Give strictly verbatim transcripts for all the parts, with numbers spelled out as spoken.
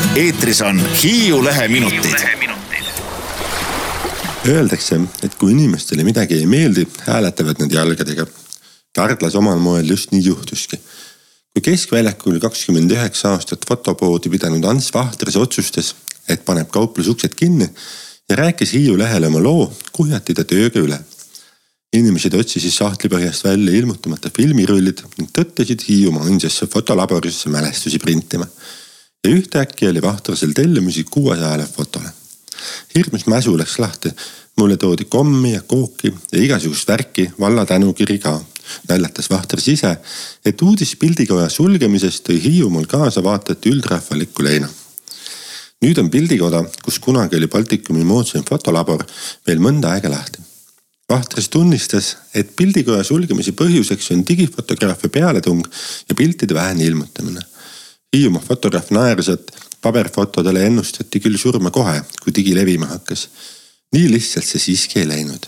eetris on Hiiu Lehe minutid. Öeldakse, et kui inimestele midagi ei meeldi, hääletavad nad jalgadega. Kardlas omal moel just nii juhtuski. Kui keskväljakul kakskümmend üheksa aastat fotopoodi pidanud Ants Vahtras otsustas, et paneb kauplusuksed kinni ja rääkis Hiiu Lehele oma loo, kuhjati ta tööga üle. Inimesed otsisid sahtlipõhjast välja ilmutamata filmirullid ning tõttasid Hiiumaa ainsasse fotolaborisse mälestusi printima. Ja ühtäkki oli Vahtrasel tellimusi kuuesajale fotole. Hirmus mäsu läks lahti. Mulle toodi kommi ja kooki ja igasugust värki, valla tänukiri ka. Näljatas Vahtras ise, et uudis pildikoja sulgemisest tõi Hiiumaal kaasa vaatajat üldrahvalikku leina. Nüüd on pildikoda, kus kunagi oli Baltikumi moodsaim fotolabor, veel mõnda aega lahti. Vahtras tunnistas, et pildikoja sulgemise põhjuseks on digifotograafia pealetung ja piltide vähene ilmutamine. Hiiumaa fotograaf naeras, et paberfotodele ennustati küll surma kohe, kui digi levima hakkas. Nii lihtsalt see siiski ei läinud.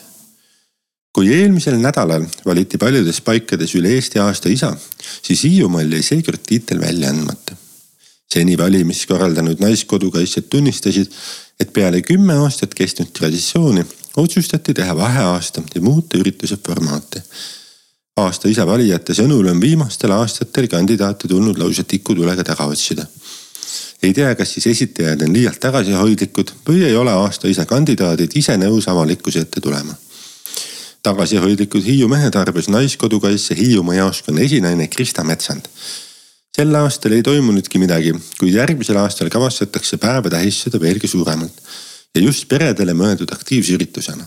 Kui eelmisel nädalal valiti paljudes paikades üle Eesti aasta isa, siis Hiiumaal jäi seekord tiitel välja andmata. Seni valimis korraldanud naiskodukaitsjad tunnistasid, et peale kümme aastat kestnud traditsiooni otsustati teha vaheaasta ja muuta ürituse formaati. Aasta isa valijate sõnul on viimastel aastatel kandidaate tulnud lausa tikutulega taga otsida. Ei tea, kas siis esitajad on liialt tagasihoidlikud või ei ole aasta isa kandidaadid ise nõus avalikkuse ette tulema. Tagasihoidlikud Hiiu mehed arvas naiskodukaitse Hiiumaa jaoskonna esinaine Krista Metsand. Sel aastal ei toimunudki midagi, kuid järgmisel aastal kavassatakse päeva tähistada veelgi suuremalt ja just peredele mõeldud aktiivse üritusena.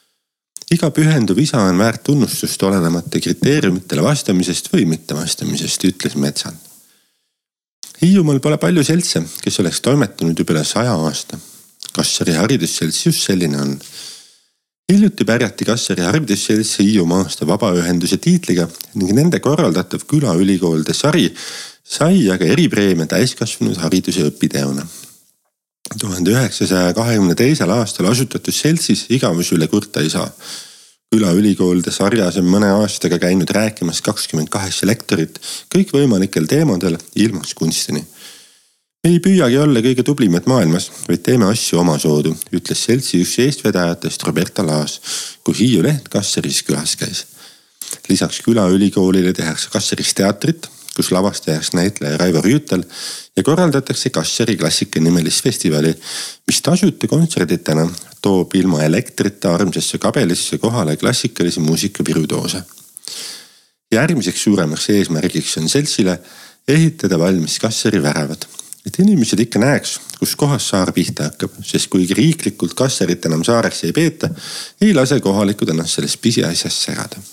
Iga pühenduv isa on väärt tunnustust olenemata kriteeriumitele vastamisest või mitte vastamisest, ütles Metsand. Hiiumaal pole palju seltse, kes oleks toimetanud juba üle saja aasta. Kassari haridusselts just selline on. Hiljuti pärjati Kassari haridusselts Hiiumaa aasta vabaühenduse tiitliga ning nende korraldatav külaülikoolde sari sai aga eripreemia täiskasvanud hariduse õpiteona. tuhande üheksasaja kahekümne teisel aastal asutatud seltsis igavus üle kurta ei saa. Külaülikoolde sarjas on mõne aastaga käinud rääkimas kakskümmend kaheksa lektorit kõik võimalikel teemadel ilmast kunstini. Ei püüagi olla kõige tublimad maailmas, vaid teeme asju omasoodu, ütles seltsi üks eestvedajatest Roberta Laas, kui Hiiu Leht Kassaris külas käis. Lisaks külaülikoolile tehakse Kassaris teatrit, kus lavastajaks näitleja Raivo Rüütel ja korraldatakse Kassari klassika nimelist festivali, mis tasuta kontserditena toob ilma elektrita armsasse kabelisse kohale klassikalise muusika virudoose. Järgmiseks suuremaks eesmärgiks on seltsile ehitada valmis Kassari väravad, et inimesed ikka näeks, kus kohas saar pihta hakkab, sest kuigi riiklikult Kassarit enam saareks ei peeta, ei lase kohalikud ennast sellest pisiasjast segada.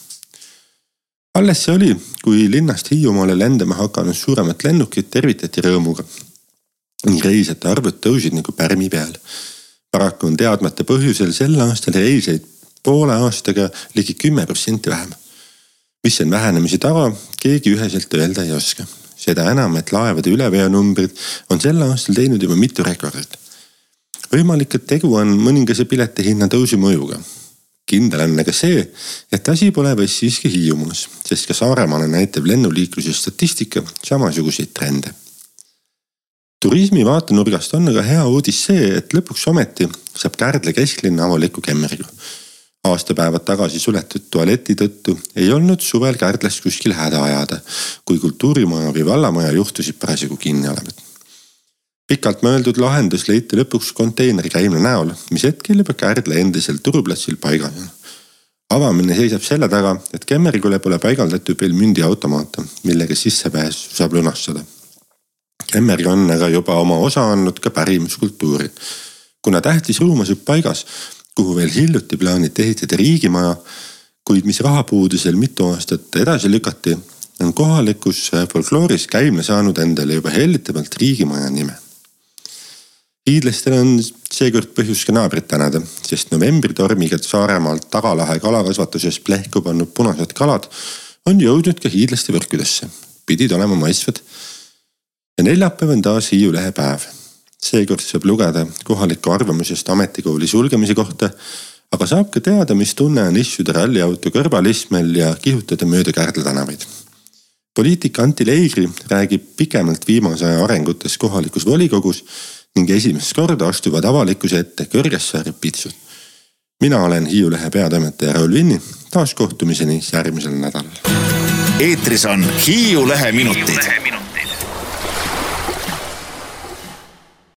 Alles see oli, kui linnast Hiiumaale lendama hakanud suuremat lennukit tervitati rõõmuga. Nii reisjate arvud tõusid nagu pärmi peal. Paraku on teadmata põhjusel sel aastal reiseid poole aastaga ligi kümme protsenti vähem. Mis on vähenemise tava, keegi üheselt öelda ei oska. Seda enam, et laevade üleveonumbrid on sel aastal teinud juba mitu rekordit. Võimalik, et tegu on mõningase pileti hinna tõusu mõjuga. Kindel on aga see, et asi pole vaid siiski Hiiumaas, sest ka Saaremaale näitab lennuliikluse statistika samasuguseid trende. Turismi vaatenurgast on aga hea uudis see, et lõpuks ometi saab Kärdla kesklinna avaliku kemmerigu. Aastapäevad tagasi suletud tualeti tõttu ei olnud suvel Kärdlas kuskil häda ajada, kui kultuurimaja või vallamaja juhtusid parasjagu kinni olevat. Pikalt mõeldud lahendus leiti lõpuks konteineri käimle näol, mis hetkel juba Kärdla endisel turuplatsil paigal. Avamine seisab selle taga, et kemmerigule pole paigaldatud veel mündi automaata, millega sissepääs saab lunastada. Kemmerig on aga juba oma osa andnud ka pärimuskultuuri. Kuna tähtis ruum asub paigas, kuhu veel hiljuti plaanit ehitada riigimaja, kuid mis rahapuudusel mitu aastat edasi lükati, on kohalikus folklooris käimle saanud endale juba hellitavalt riigimaja nime. Hiidlastel on seekord põhjus ka naabrit tänada, sest novembri tormiga Saaremaalt Tagalahe kalakasvatuses plehku pannud punased kalad on jõudnud ka hiidlaste võrkudesse. Pidid olema maisvad. Ja neljapäev on taas Hiiu Lehe päev. Seekord saab lugeda kohaliku arvamusest ametikooli sulgemise kohta, aga saab ka teada, mis tunne on istuda ralliauto kõrvalistmel ja kihutada mööda Kärdla tänavaid. poliitik Anti Leigri räägib pikemalt viimase aja arengutes kohalikus volikogus ning esimest korda astuvad avalikkuse ette Kõrgessaare pitsud. Mina olen Hiiu Lehe peatoimetaja Raul Vinni, taas kohtumiseni järgmisel nädalal. Eetris on Hiiu Lehe minutid.